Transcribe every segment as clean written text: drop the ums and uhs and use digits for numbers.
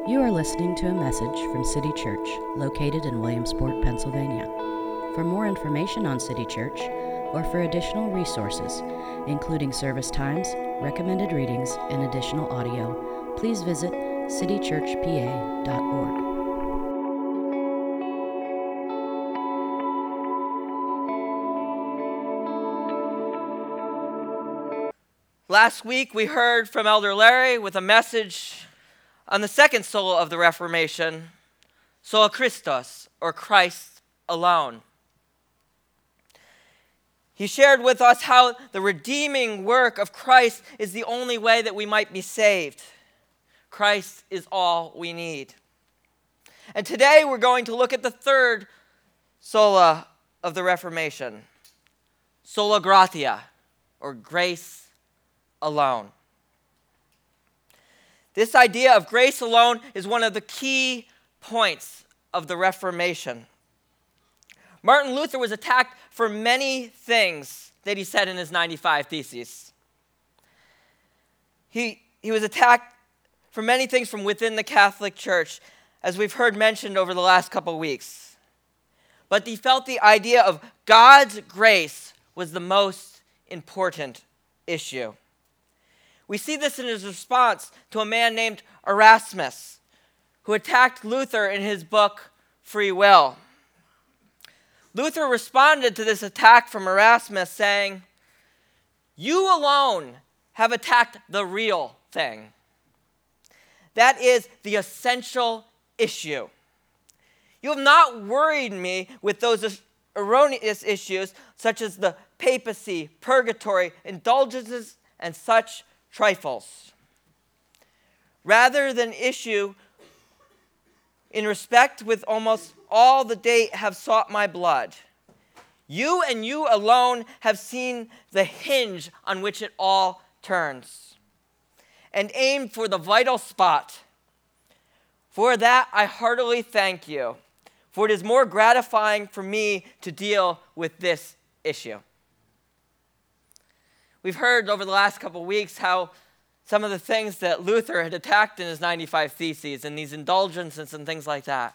You are listening to a message from City Church, located in Williamsport, Pennsylvania. For more information on City Church, or for additional resources, including service times, recommended readings, and additional audio, please visit citychurchpa.org. Last week we heard from Elder Larry with a message on the second sola of the Reformation, Sola Christus, or Christ alone. He shared with us how the redeeming work of Christ is the only way that we might be saved. Christ is all we need. And today we're going to look at the third sola of the Reformation, Sola Gratia, or grace alone. This idea of grace alone is one of the key points of the Reformation. Martin Luther was attacked for many things that he said in his 95 Theses. He was attacked for many things from within the Catholic Church, as we've heard mentioned over the last couple of weeks. But he felt the idea of God's grace was the most important issue. We see this in his response to a man named Erasmus, who attacked Luther in his book, Free Will. Luther responded to this attack from Erasmus saying, "You alone have attacked the real thing. That is the essential issue. You have not worried me with those erroneous issues such as the papacy, purgatory, indulgences, and such trifles. Rather than issue in respect with almost all the date have sought my blood. You and you alone have seen the hinge on which it all turns, and aimed for the vital spot. For that I heartily thank you, for it is more gratifying for me to deal with this issue." We've heard over the last couple of weeks how some of the things that Luther had attacked in his 95 Theses and these indulgences and things like that.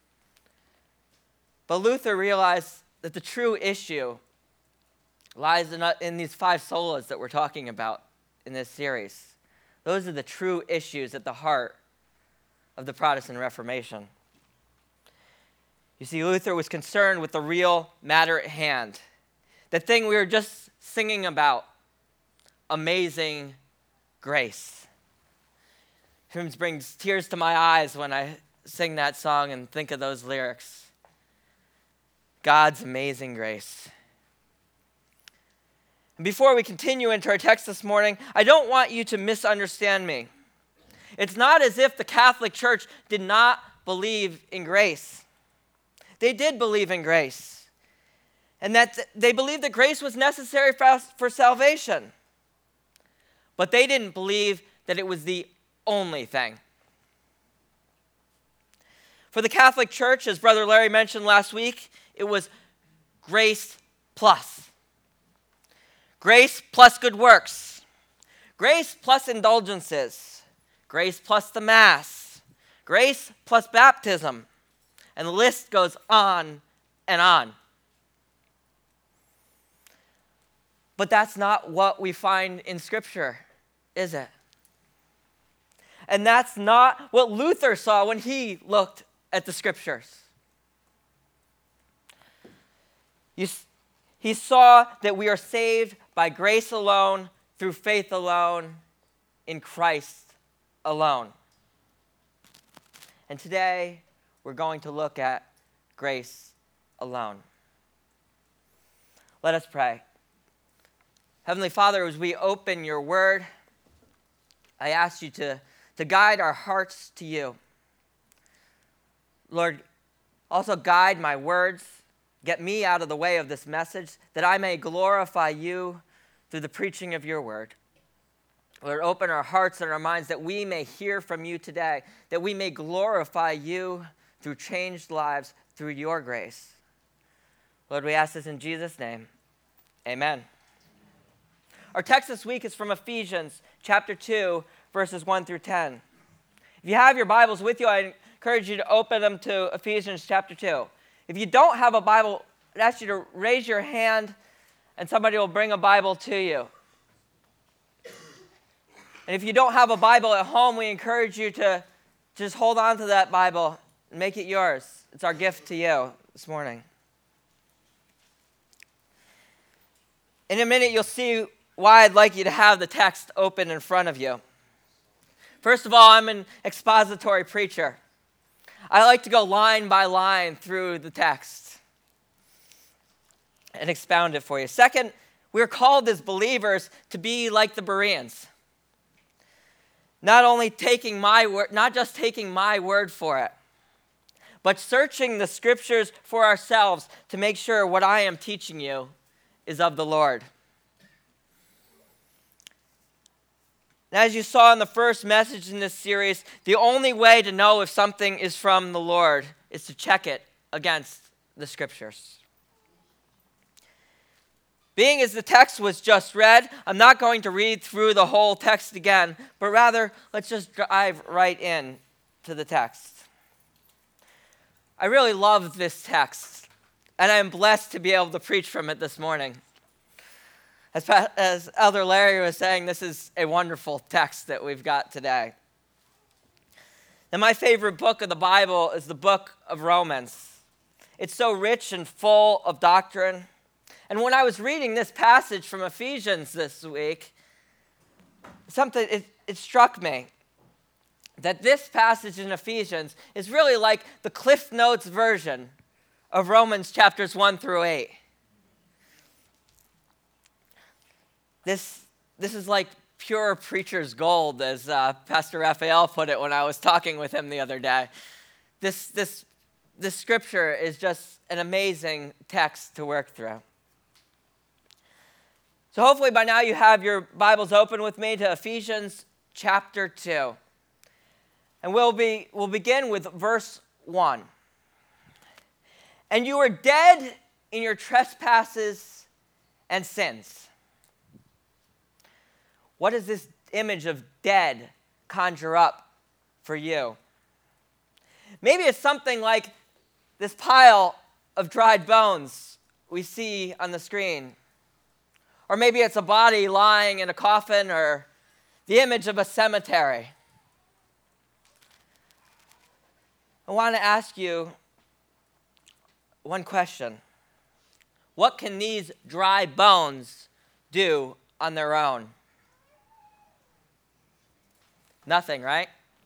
But Luther realized that the true issue lies in these five solas that we're talking about in this series. Those are the true issues at the heart of the Protestant Reformation. You see, Luther was concerned with the real matter at hand, the thing we were just singing about, amazing grace. It brings tears to my eyes when I sing that song and think of those lyrics. God's amazing grace. And before we continue into our text this morning, I don't want you to misunderstand me. It's not as if the Catholic Church did not believe in grace. They did believe in grace, and that they believed that grace was necessary for salvation. But they didn't believe that it was the only thing. For the Catholic Church, as Brother Larry mentioned last week, it was grace plus. Grace plus good works. Grace plus indulgences. Grace plus the Mass. Grace plus baptism. And the list goes on and on. But that's not what we find in Scripture, is it? And that's not what Luther saw when he looked at the Scriptures. He saw that we are saved by grace alone, through faith alone, in Christ alone. And today, we're going to look at grace alone. Let us pray. Heavenly Father, as we open your word, I ask you to guide our hearts to you. Lord, also guide my words. Get me out of the way of this message, that I may glorify you through the preaching of your word. Lord, open our hearts and our minds that we may hear from you today, that we may glorify you through changed lives, through your grace. Lord, we ask this in Jesus' name. Amen. Our text this week is from Ephesians chapter 2, verses 1 through 10. If you have your Bibles with you, I encourage you to open them to Ephesians chapter 2. If you don't have a Bible, I'd ask you to raise your hand and somebody will bring a Bible to you. And if you don't have a Bible at home, we encourage you to just hold on to that Bible and make it yours. It's our gift to you this morning. In a minute, you'll see why I'd like you to have the text open in front of you. First of all, I'm an expository preacher. I like to go line by line through the text and expound it for you. Second, we're called as believers to be like the Bereans. Not just taking my word for it, but searching the scriptures for ourselves to make sure what I am teaching you is of the Lord. And as you saw in the first message in this series, the only way to know if something is from the Lord is to check it against the scriptures. Being as the text was just read, I'm not going to read through the whole text again, but rather, let's just dive right in to the text. I really love this text, and I'm blessed to be able to preach from it this morning. As Elder Larry was saying, this is a wonderful text that we've got today. Now, my favorite book of the Bible is the book of Romans. It's so rich and full of doctrine. And when I was reading this passage from Ephesians this week, it struck me that this passage in Ephesians is really like the Cliff Notes version of Romans chapters 1 through 8. This is like pure preacher's gold, as Pastor Raphael put it when I was talking with him the other day. This scripture is just an amazing text to work through. So hopefully by now you have your Bibles open with me to Ephesians chapter 2. And we'll begin with verse 1. And you were dead in your trespasses and sins. What does this image of dead conjure up for you? Maybe it's something like this pile of dried bones we see on the screen. Or maybe it's a body lying in a coffin, or the image of a cemetery. I want to ask you one question. What can these dry bones do on their own? Nothing, right?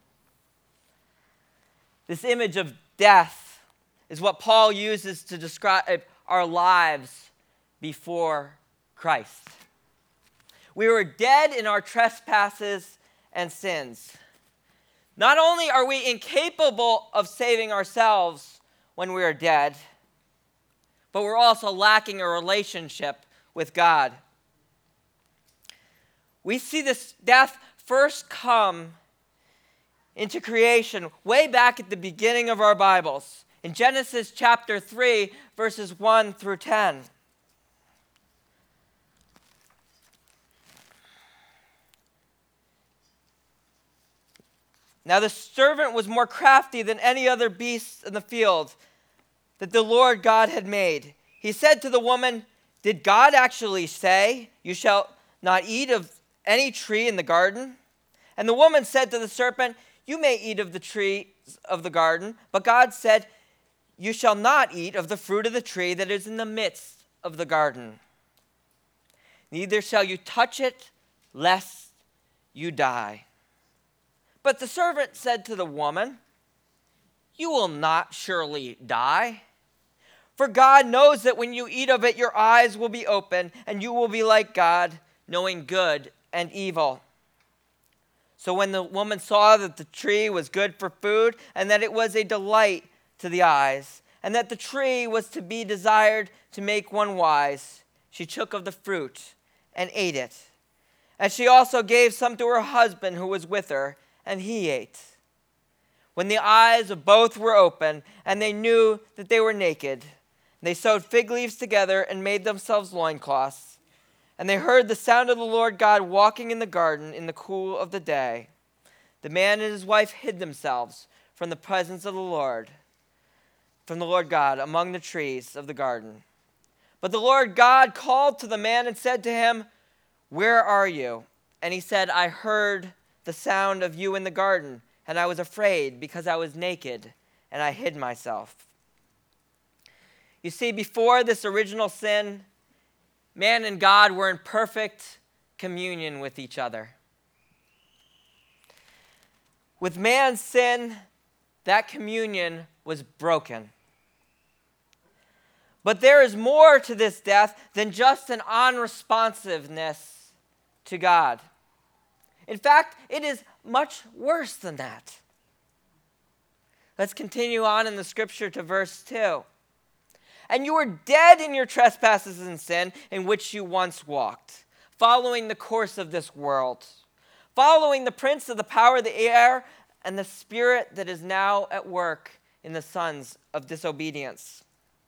This image of death is what Paul uses to describe our lives before Christ. We were dead in our trespasses and sins. Not only are we incapable of saving ourselves when we are dead, but we're also lacking a relationship with God. We see this death first come into creation way back at the beginning of our Bibles, in Genesis chapter 3, verses 1 through 10. Now the serpent was more crafty than any other beast in the field that the Lord God had made. He said to the woman, "Did God actually say, 'You shall not eat of any tree in the garden'?" And the woman said to the serpent, "You may eat of the trees of the garden, but God said, 'You shall not eat of the fruit of the tree that is in the midst of the garden. Neither shall you touch it, lest you die.' But the serpent said to the woman, 'You will not surely die. For God knows that when you eat of it, your eyes will be open, and you will be like God, knowing good and evil.' So when the woman saw that the tree was good for food, and that it was a delight to the eyes, and that the tree was to be desired to make one wise, she took of the fruit and ate it. And she also gave some to her husband who was with her, and he ate. When the eyes of both were open, and they knew that they were naked, they sewed fig leaves together and made themselves loincloths. And they heard the sound of the Lord God walking in the garden in the cool of the day. The man and his wife hid themselves from the presence of the Lord God, among the trees of the garden. But the Lord God called to the man and said to him, "Where are you?" And he said, "I heard the sound of you in the garden, and I was afraid because I was naked, and I hid myself." You see, before this original sin, man and God were in perfect communion with each other. With man's sin, that communion was broken. But there is more to this death than just an unresponsiveness to God. In fact, it is much worse than that. Let's continue on in the scripture to verse 2. "And you were dead in your trespasses and sin in which you once walked, following the course of this world, following the prince of the power of the air and the spirit that is now at work in the sons of disobedience."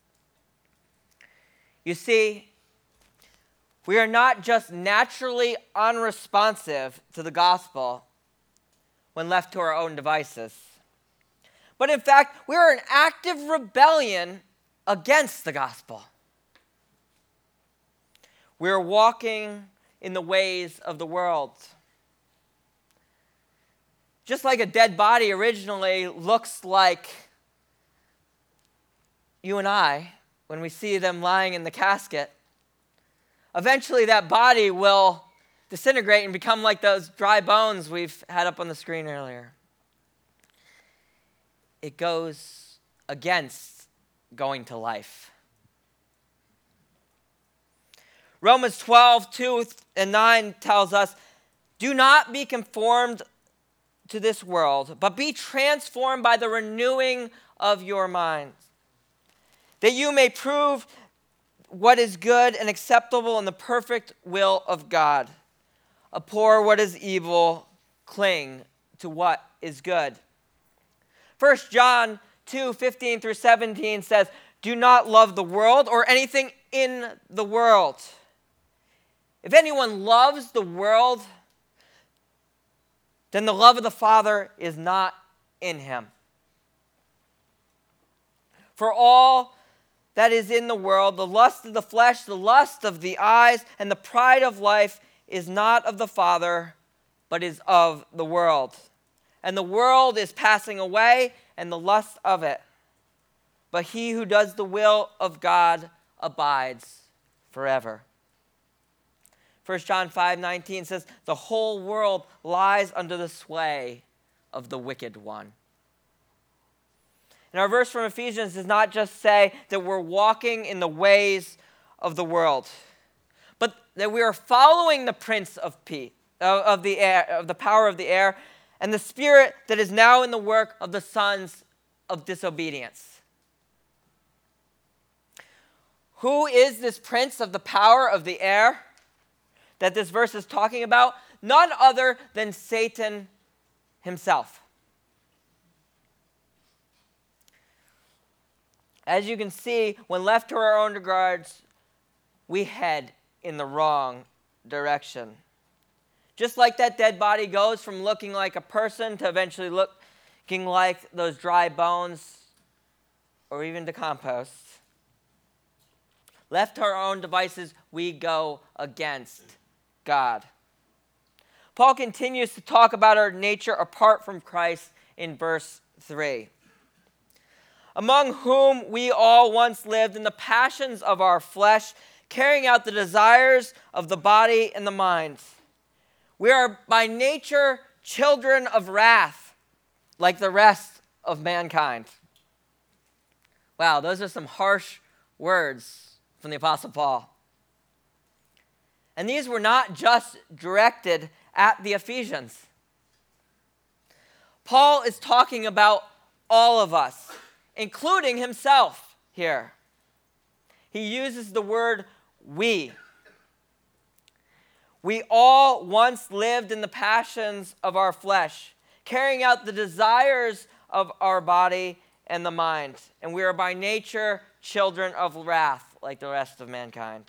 You see, we are not just naturally unresponsive to the gospel when left to our own devices, but in fact, we are in active rebellion against the gospel. We are walking in the ways of the world. Just like a dead body originally looks like you and I when we see them lying in the casket, eventually that body will disintegrate and become like those dry bones we've had up on the screen earlier. It goes against going to life. Romans 12:2-9 tells us, "Do not be conformed to this world, but be transformed by the renewing of your mind, that you may prove what is good and acceptable in the perfect will of God. Abhor what is evil, cling to what is good." 1 John 2:15-17 says, "Do not love the world or anything in the world. If anyone loves the world, then the love of the Father is not in him. For all that is in the world, the lust of the flesh, the lust of the eyes, and the pride of life is not of the Father, but is of the world. And the world is passing away, and the lust of it. But he who does the will of God abides forever." 1 John 5:19 says, "The whole world lies under the sway of the wicked one." And our verse from Ephesians does not just say that we're walking in the ways of the world, but that we are following the prince of the air, of the power of the air, and the spirit that is now in the work of the sons of disobedience. Who is this prince of the power of the air that this verse is talking about? None other than Satan himself. As you can see, when left to our own regards, we head in the wrong direction. Just like that dead body goes from looking like a person to eventually looking like those dry bones or even to compost. Left to our own devices, we go against God. Paul continues to talk about our nature apart from Christ in verse 3. "Among whom we all once lived in the passions of our flesh, carrying out the desires of the body and the mind. We are by nature children of wrath, like the rest of mankind." Wow, those are some harsh words from the Apostle Paul. And these were not just directed at the Ephesians. Paul is talking about all of us, including himself here. He uses the word we. We all once lived in the passions of our flesh, carrying out the desires of our body and the mind. And we are by nature children of wrath, like the rest of mankind.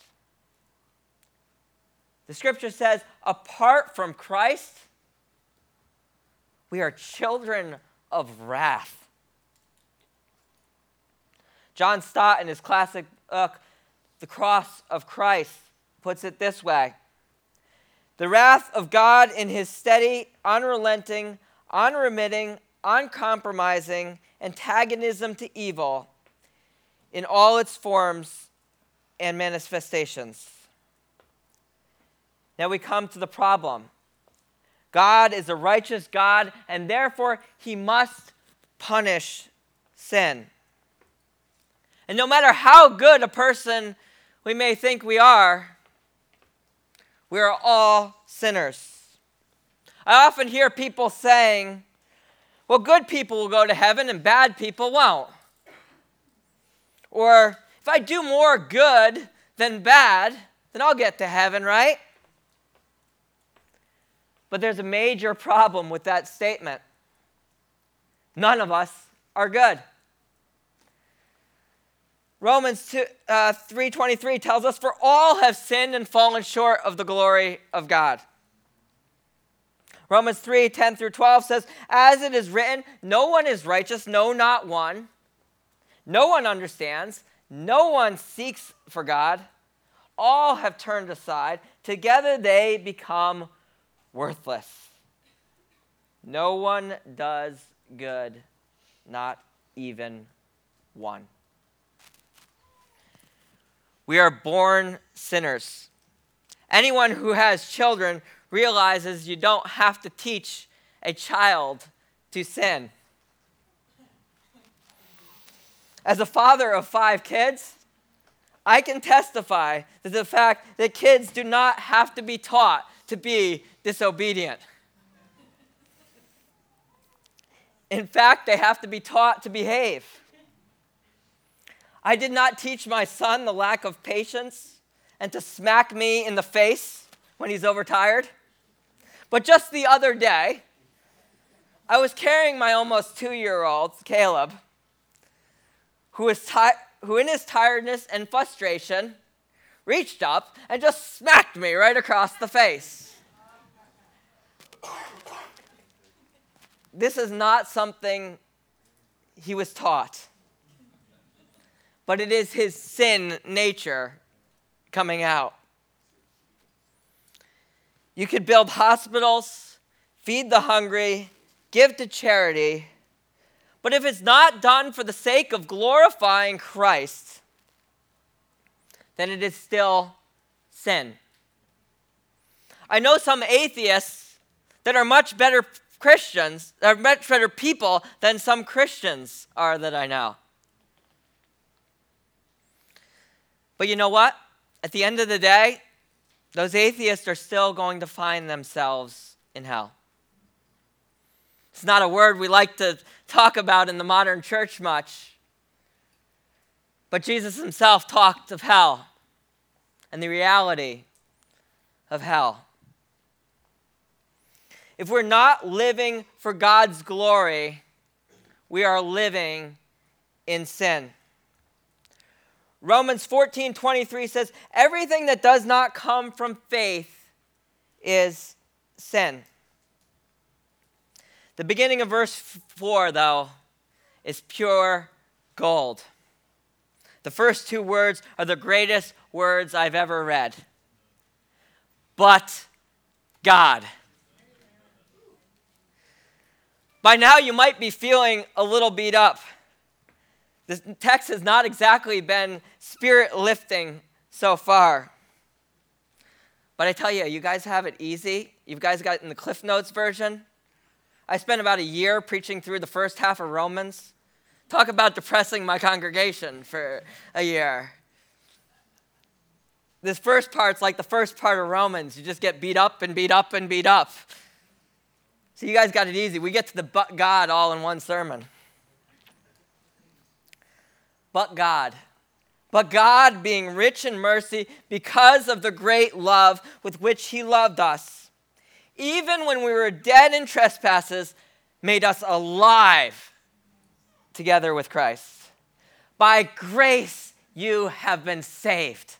The scripture says, apart from Christ, We are children of wrath. John Stott, in his classic book, The Cross of Christ, puts it this way: the wrath of God in his steady, unrelenting, unremitting, uncompromising antagonism to evil in all its forms and manifestations. Now we come to the problem. God is a righteous God, and therefore he must punish sin. And no matter how good a person we may think we are all sinners. I often hear people saying, well, good people will go to heaven and bad people won't. Or, if I do more good than bad, then I'll get to heaven, right? But there's a major problem with that statement. None of us are good. Romans 3:23 tells us, for all have sinned and fallen short of the glory of God. Romans 3:10 through 12 says, as it is written, no one is righteous, no, not one. No one understands, no one seeks for God. All have turned aside. Together they become worthless. No one does good, not even one. We are born sinners. Anyone who has children realizes you don't have to teach a child to sin. As a father of 5 kids, I can testify to the fact that kids do not have to be taught to be disobedient. In fact, they have to be taught to behave. I did not teach my son the lack of patience and to smack me in the face when he's overtired. But just the other day, I was carrying my almost 2-year-old, Caleb, who in his tiredness and frustration reached up and just smacked me right across the face. This is not something he was taught, but it is his sin nature coming out. You could build hospitals, feed the hungry, give to charity, but if it's not done for the sake of glorifying Christ, then it is still sin. I know some atheists that are much better Christians, are much better people than some Christians are that I know. But you know what? At the end of the day, those atheists are still going to find themselves in hell. It's not a word we like to talk about in the modern church much. But Jesus himself talked of hell and the reality of hell. If we're not living for God's glory, we are living in sin. Romans 14:23 says, everything that does not come from faith is sin. The beginning of verse 4, though, is pure gold. The first 2 words are the greatest words I've ever read. But God. By now you might be feeling a little beat up. This text has not exactly been spirit-lifting so far. But I tell you, you guys have it easy. You guys got it in the Cliff Notes version. I spent about a year preaching through the first half of Romans. Talk about depressing my congregation for a year. This first part's like the first part of Romans. You just get beat up and beat up and beat up. So you guys got it easy. We get to the but God all in one sermon. But God. But God, being rich in mercy, because of the great love with which he loved us, even when we were dead in trespasses, made us alive together with Christ. By grace you have been saved.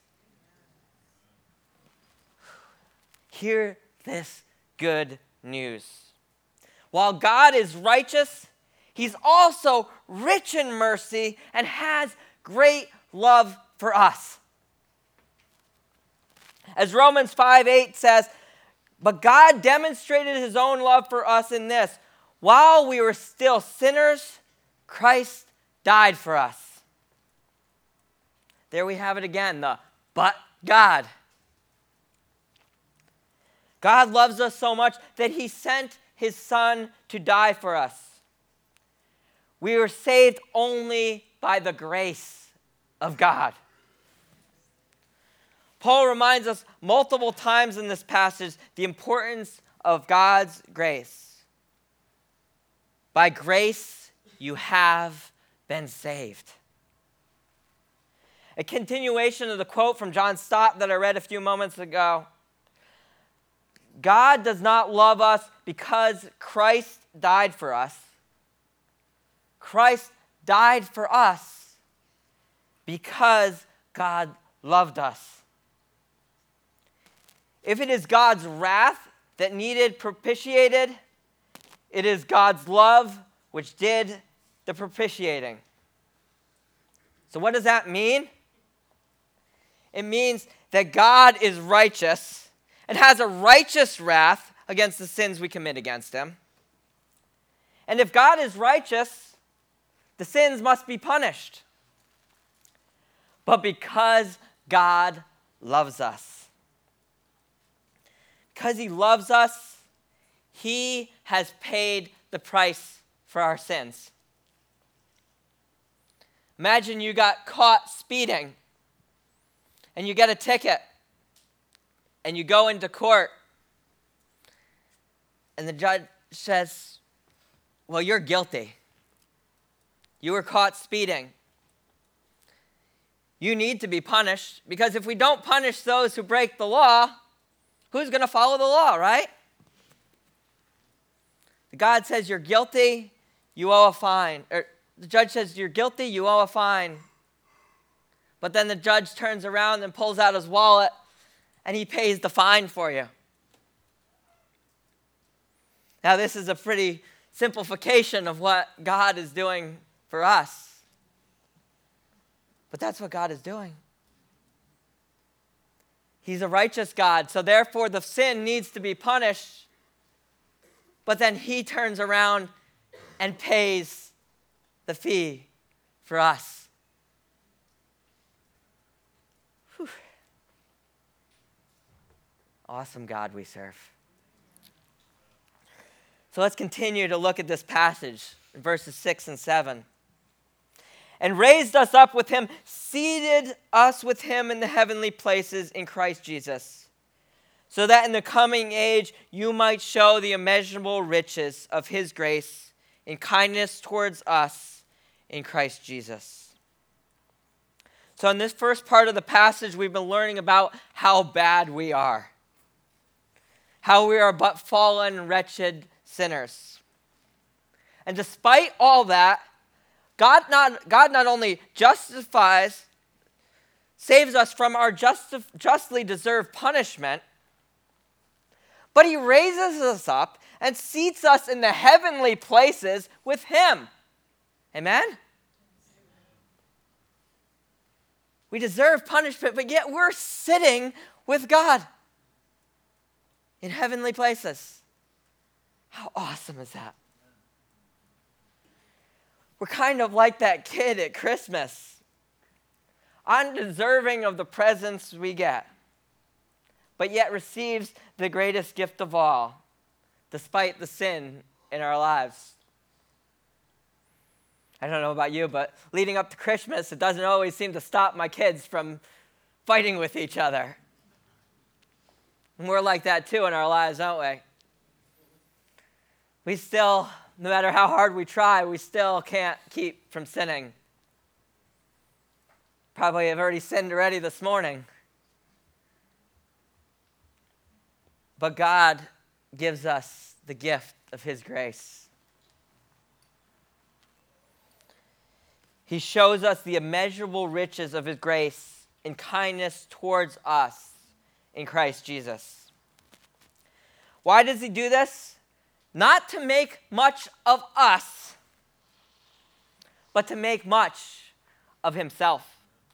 Hear this good news. While God is righteous, he's also rich in mercy and has great love for us. As Romans 5:8 says, but God demonstrated his own love for us in this: while we were still sinners, Christ died for us. There we have it again, the but God. God loves us so much that he sent his son to die for us. We were saved only by the grace of God. Paul reminds us multiple times in this passage the importance of God's grace. By grace, you have been saved. A continuation of the quote from John Stott that I read a few moments ago. God does not love us because Christ died for us. Christ died for us because God loved us. If it is God's wrath that needed propitiated, it is God's love which did the propitiating. So what does that mean? It means that God is righteous and has a righteous wrath against the sins we commit against him. And if God is righteous, the sins must be punished. But because God loves us, because he loves us, he has paid the price for our sins. Imagine you got caught speeding and you get a ticket and you go into court and the judge says, well, you're guilty. You were caught speeding. You need to be punished, because if we don't punish those who break the law, who's going to follow the law, right? God says you're guilty, you owe a fine. Or the judge says you're guilty, you owe a fine. But then the judge turns around and pulls out his wallet and he pays the fine for you. Now, this is a pretty simplification of what God is doing for us. But that's what God is doing. He's a righteous God, so therefore the sin needs to be punished. But then he turns around and pays the fee for us. Whew. Awesome God we serve. So let's continue to look at this passage in verses 6 and 7. And raised us up with him, seated us with him in the heavenly places in Christ Jesus, so that in the coming age you might show the immeasurable riches of his grace in kindness towards us in Christ Jesus. So in this first part of the passage, we've been learning about how bad we are. How we are but fallen, wretched sinners. And despite all that, God not only saves us from our justly deserved punishment, but he raises us up and seats us in the heavenly places with him. Amen? We deserve punishment, but yet we're sitting with God in heavenly places. How awesome is that? We're kind of like that kid at Christmas, undeserving of the presents we get, but yet receives the greatest gift of all, despite the sin in our lives. I don't know about you, but leading up to Christmas, it doesn't always seem to stop my kids from fighting with each other. And we're like that too in our lives, aren't we? We still, no matter how hard we try, we still can't keep from sinning. Probably have already sinned already this morning. But God gives us the gift of his grace. He shows us the immeasurable riches of his grace and kindness towards us in Christ Jesus. Why does he do this? not to make much of us, but to make much of himself.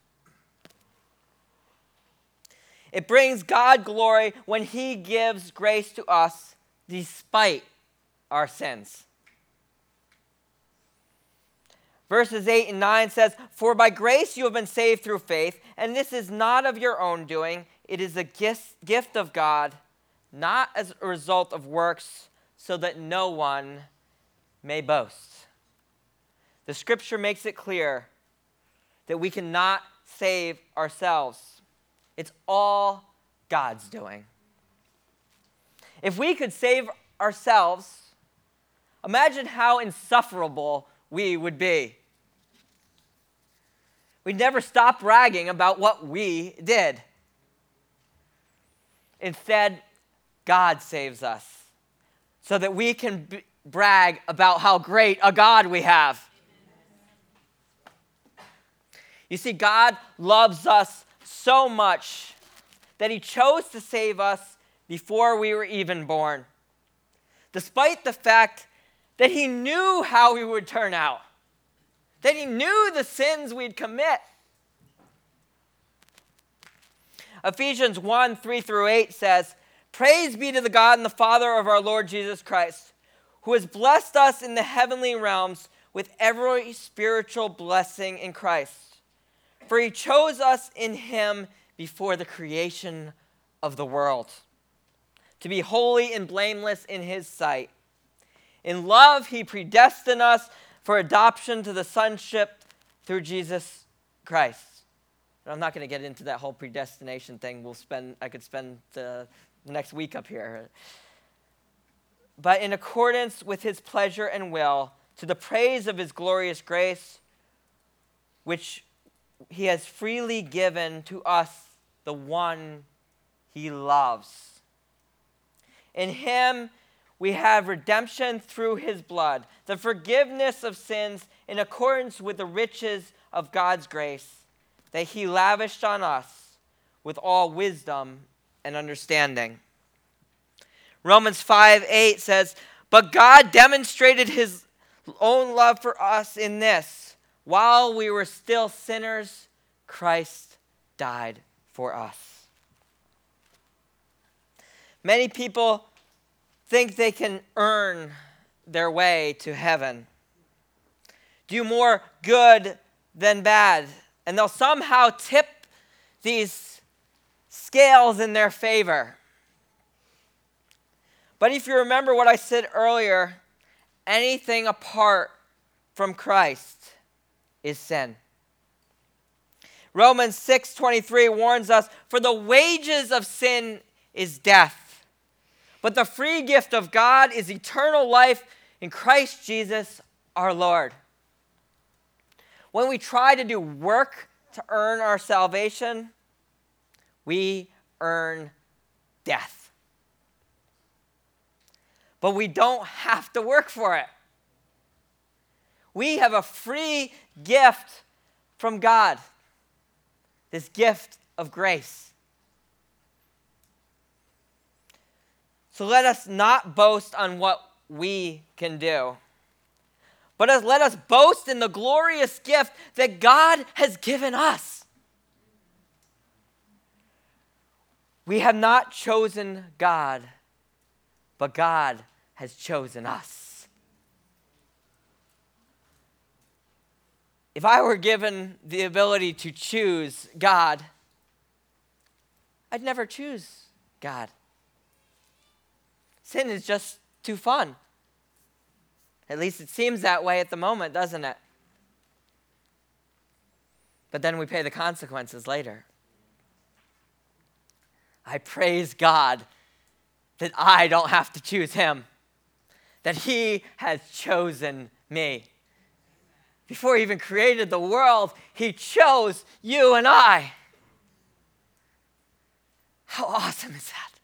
It brings God glory when he gives grace to us despite our sins. Verses 8 and 9 says, "For by grace you have been saved through faith, and this is not of your own doing. It is a gift of God, not as a result of works, so that no one may boast." The scripture makes it clear that we cannot save ourselves. It's all God's doing. If we could save ourselves, imagine how insufferable we would be. We'd never stop bragging about what we did. Instead, God saves us so that we can brag about how great a God we have. You see, God loves us so much that he chose to save us before we were even born, despite the fact that he knew how we would turn out, that he knew the sins we'd commit. Ephesians 1, 3 through 8 says, "Praise be to the God and the Father of our Lord Jesus Christ, who has blessed us in the heavenly realms with every spiritual blessing in Christ. For he chose us in him before the creation of the world, to be holy and blameless in his sight. In love, he predestined us for adoption to the sonship through Jesus Christ." And I'm not going to get into that whole predestination thing. I could spend the next week up here. "But in accordance with his pleasure and will, to the praise of his glorious grace, which he has freely given to us, the one he loves. In him we have redemption through his blood, the forgiveness of sins in accordance with the riches of God's grace that he lavished on us with all wisdom and understanding." Romans 5:8 says, "But God demonstrated his own love for us in this: while we were still sinners, Christ died for us." Many people think they can earn their way to heaven, do more good than bad, and they'll somehow tip these scales in their favor. But if you remember what I said earlier, anything apart from Christ is sin. Romans 6:23 warns us, "For the wages of sin is death, but the free gift of God is eternal life in Christ Jesus our Lord." When we try to do work to earn our salvation, we earn death. But we don't have to work for it. We have a free gift from God, this gift of grace. So let us not boast on what we can do, but let us boast in the glorious gift that God has given us. We have not chosen God, but God has chosen us. If I were given the ability to choose God, I'd never choose God. Sin is just too fun. At least it seems that way at the moment, doesn't it? But then we pay the consequences later. I praise God that I don't have to choose him, that he has chosen me. Before he even created the world, he chose you and I. How awesome is that?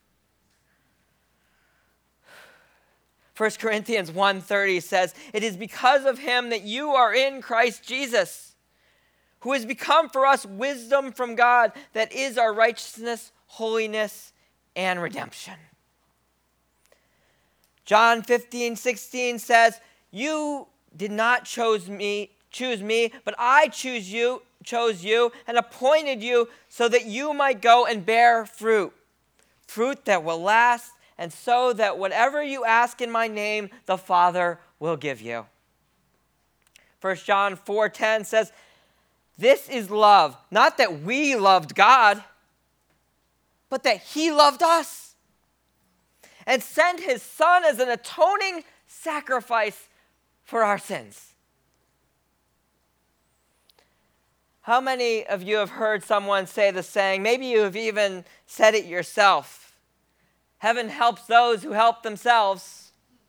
1 Corinthians 1:30 says, "It is because of him that you are in Christ Jesus, who has become for us wisdom from God, that is our righteousness, holiness, and redemption." John 15:16 says, "You did not choose me, but I chose you and appointed you so that you might go and bear fruit that will last, and so that whatever you ask in my name, the Father will give you." 1 John 4:10 says, "This is love, not that we loved God, but that he loved us and sent his Son as an atoning sacrifice for our sins." How many of you have heard someone say the saying, maybe you have even said it yourself, "Heaven helps those who help themselves"?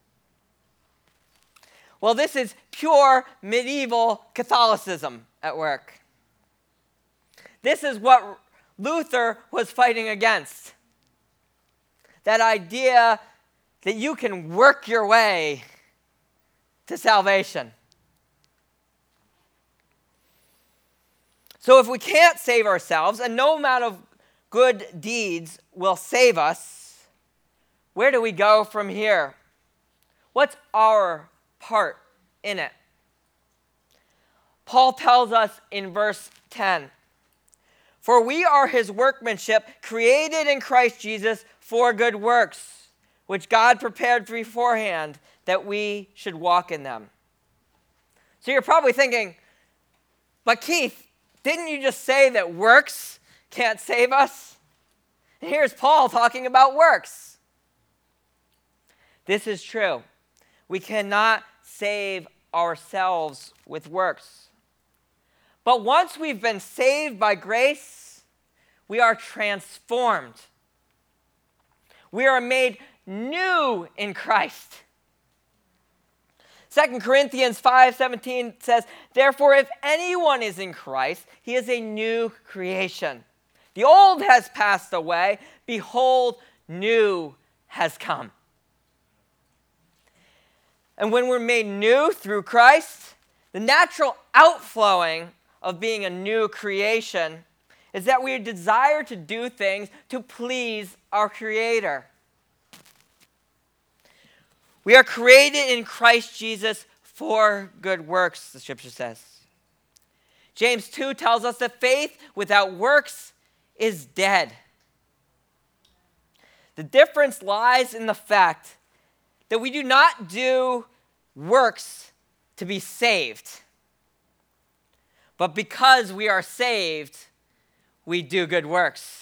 Well, this is pure medieval Catholicism at work. This is what Luther was fighting against. That idea that you can work your way to salvation. So if we can't save ourselves, and no amount of good deeds will save us, where do we go from here? What's our part in it? Paul tells us in verse 10, "For we are his workmanship, created in Christ Jesus for good works, which God prepared beforehand that we should walk in them." So you're probably thinking, "But Keith, didn't you just say that works can't save us?" And here's Paul talking about works. This is true. We cannot save ourselves with works. But once we've been saved by grace, we are transformed. We are made new in Christ. 2 Corinthians 5:17 says, "Therefore, if anyone is in Christ, he is a new creation. The old has passed away. Behold, new has come." And when we're made new through Christ, the natural outflowing of being a new creation is that we desire to do things to please our Creator. We are created in Christ Jesus for good works, the scripture says. James 2 tells us that faith without works is dead. The difference lies in the fact that we do not do works to be saved, but because we are saved, we do good works.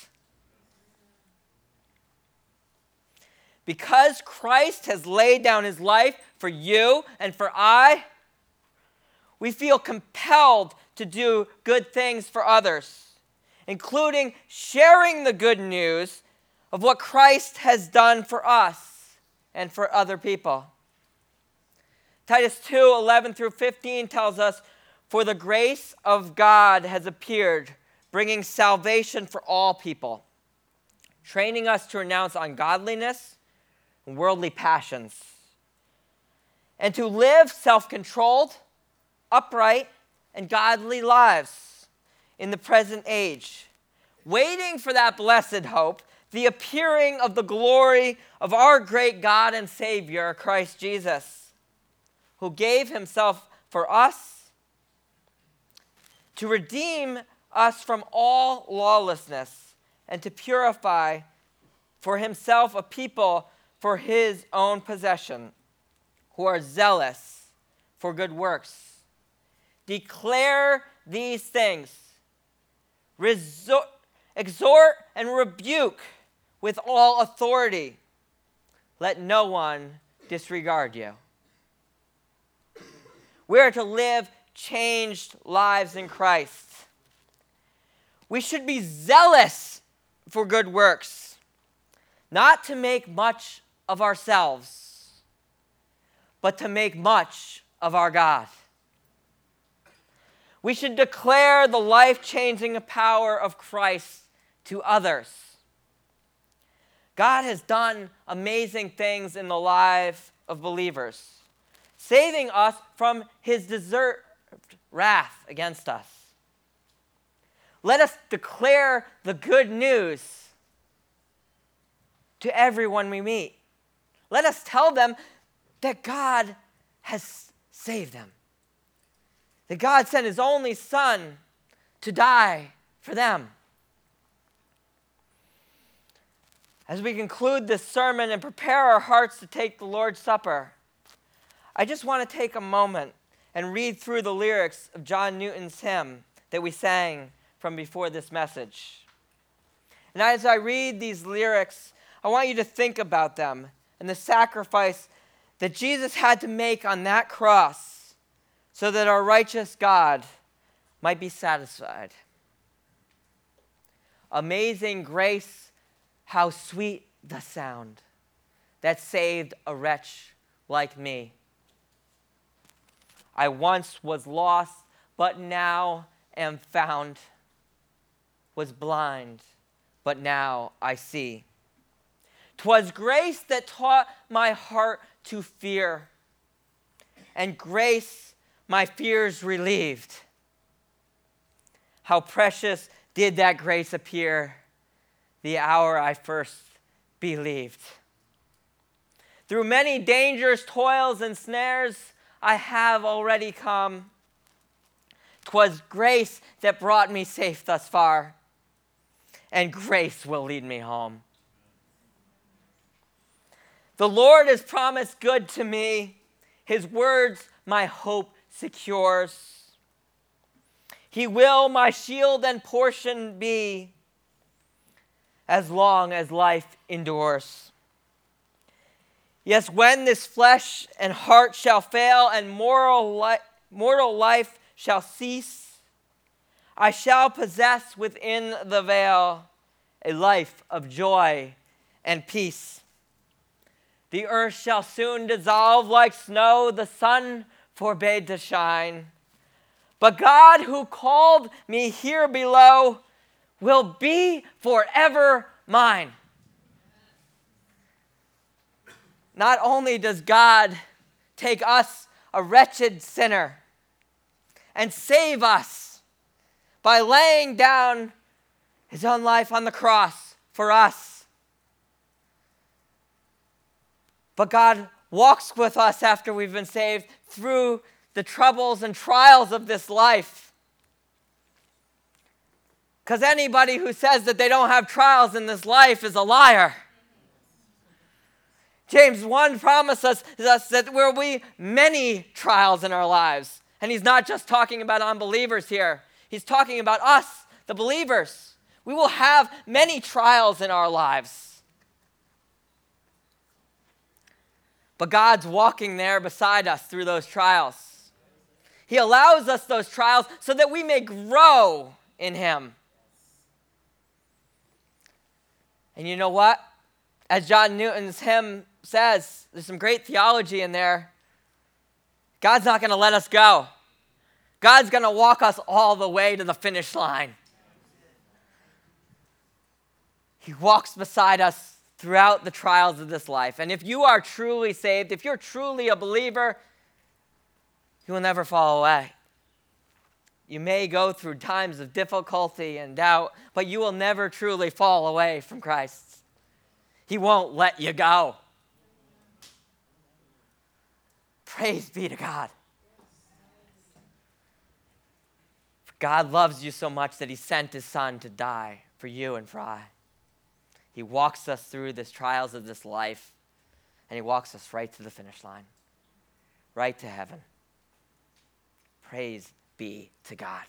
Because Christ has laid down his life for you and for I, we feel compelled to do good things for others, including sharing the good news of what Christ has done for us and for other people. Titus 2:11-15 tells us, "For the grace of God has appeared, bringing salvation for all people, training us to renounce ungodliness and worldly passions, and to live self-controlled, upright, and godly lives in the present age, waiting for that blessed hope, the appearing of the glory of our great God and Savior, Christ Jesus, who gave himself for us to redeem us from all lawlessness and to purify for himself a people for his own possession, who are zealous for good works. Declare these things. Exhort and rebuke with all authority. Let no one disregard you." We are to live changed lives in Christ. We should be zealous for good works, not to make much of ourselves, but to make much of our God. We should declare the life-changing power of Christ to others. God has done amazing things in the lives of believers, saving us from his deserved wrath against us. Let us declare the good news to everyone we meet. Let us tell them that God has saved them. That God sent his only Son to die for them. As we conclude this sermon and prepare our hearts to take the Lord's Supper, I just want to take a moment and read through the lyrics of John Newton's hymn that we sang from before this message. And as I read these lyrics, I want you to think about them and the sacrifice that Jesus had to make on that cross so that our righteous God might be satisfied. Amazing grace, how sweet the sound that saved a wretch like me. I once was lost, but now am found. Was blind, but now I see. 'Twas grace that taught my heart to fear, and grace my fears relieved. How precious did that grace appear the hour I first believed. Through many dangers, toils, and snares, I have already come. 'Twas grace that brought me safe thus far, and grace will lead me home. The Lord has promised good to me. His words my hope secures. He will my shield and portion be as long as life endures. Yes, when this flesh and heart shall fail and mortal life shall cease, I shall possess within the veil a life of joy and peace. The earth shall soon dissolve like snow, the sun forbade to shine. But God who called me here below will be forever mine. Not only does God take us, a wretched sinner, and save us by laying down his own life on the cross for us, but God walks with us after we've been saved through the troubles and trials of this life. Because anybody who says that they don't have trials in this life is a liar. James 1 promises us that there will be many trials in our lives. And he's not just talking about unbelievers here. He's talking about us, the believers. We will have many trials in our lives. But God's walking there beside us through those trials. He allows us those trials so that we may grow in him. And you know what? As John Newton's hymn says, there's some great theology in there. God's not going to let us go. God's going to walk us all the way to the finish line. He walks beside us throughout the trials of this life. And if you are truly saved, if you're truly a believer, you will never fall away. You may go through times of difficulty and doubt, but you will never truly fall away from Christ. He won't let you go. Praise be to God. God loves you so much that he sent his Son to die for you and for I. He walks us through the trials of this life, and he walks us right to the finish line, right to heaven. Praise be to God.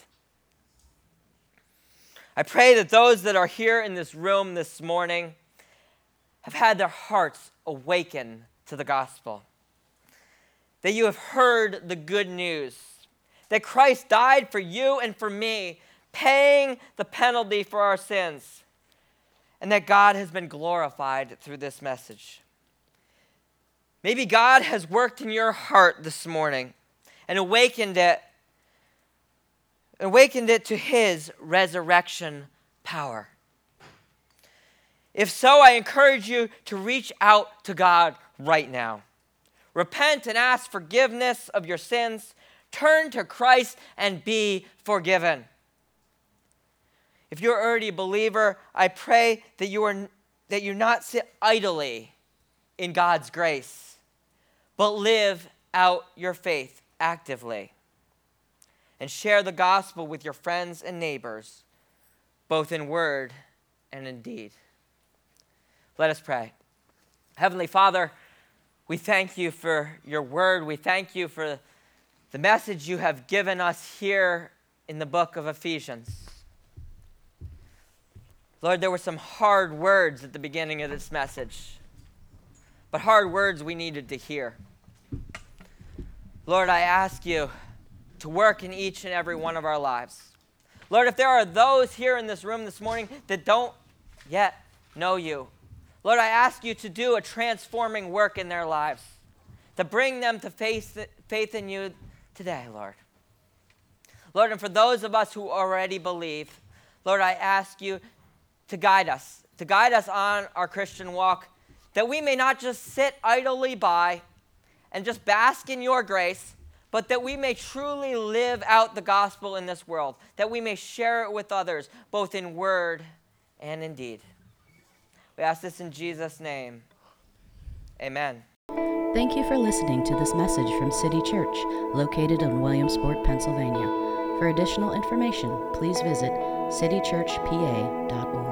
I pray that those that are here in this room this morning have had their hearts awaken to the gospel, that you have heard the good news, that Christ died for you and for me, paying the penalty for our sins, and that God has been glorified through this message. Maybe God has worked in your heart this morning and awakened it to his resurrection power. If so, I encourage you to reach out to God right now. Repent and ask forgiveness of your sins. Turn to Christ and be forgiven. If you're already a believer, I pray that you not sit idly in God's grace, but live out your faith actively. And share the gospel with your friends and neighbors, both in word and in deed. Let us pray. Heavenly Father, we thank you for your word. We thank you for the message you have given us here in the book of Ephesians. Lord, there were some hard words at the beginning of this message, but hard words we needed to hear. Lord, I ask you to work in each and every one of our lives. Lord, if there are those here in this room this morning that don't yet know you, Lord, I ask you to do a transforming work in their lives, to bring them to faith in you today, Lord. Lord, and for those of us who already believe, Lord, I ask you to guide us on our Christian walk, that we may not just sit idly by and just bask in your grace, but that we may truly live out the gospel in this world, that we may share it with others, both in word and in deed. We ask this in Jesus' name. Amen. Thank you for listening to this message from City Church, located in Williamsport, Pennsylvania. For additional information, please visit citychurchpa.org.